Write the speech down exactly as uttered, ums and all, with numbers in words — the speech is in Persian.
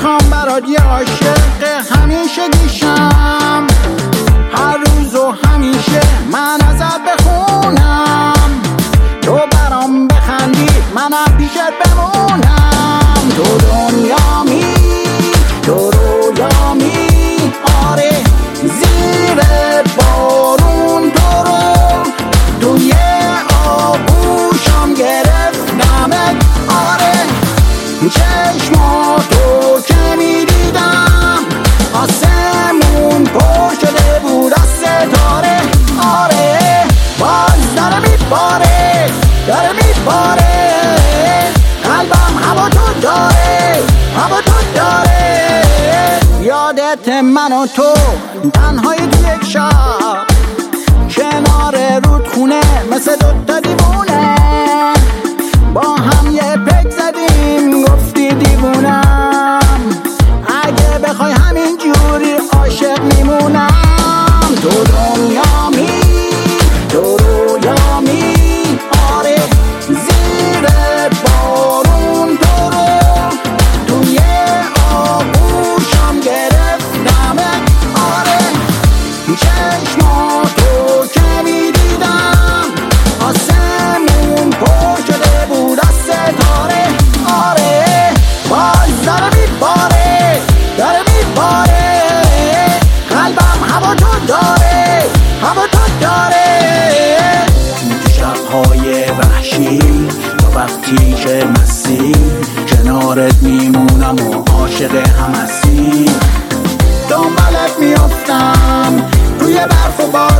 میخوام برات یه عاشق همیشه گیشم، هر روز و همیشه من ازت بخونم، تو برام بخندی منم پیشت بمونم. تو دنیامی، تو رویامی، آره زیر بارون تو رو توی آغوشم گرفتمت، آره چشماتو که میدیدم آسمون پر شده بود از ستاره، آره باز داره میباره داره میباره قلبم هوا تو داره هوا تو داره. یادت من و تو تنهای تو یک شب کنار رودخونه مثل دوتا دیوونه با هم یه پک زدیم گفتی دیوونم، اگه بخوای همین جوری عاشق میمونم. تو دنیامی، تو رویامی، آره زیر بارون تو رو توی آغوشم گرفتمت، آره چشماتو که میدیدم آسمون پر شده بود از ستاره، آره باز داره میباره داره میباره قلبم هوا تو داره هوا تو داره. تو شبهای وحشی تا وقتی که مستی کنارت میمونم و عاشق هم هستی، دنبالت میافتم توی برف و باد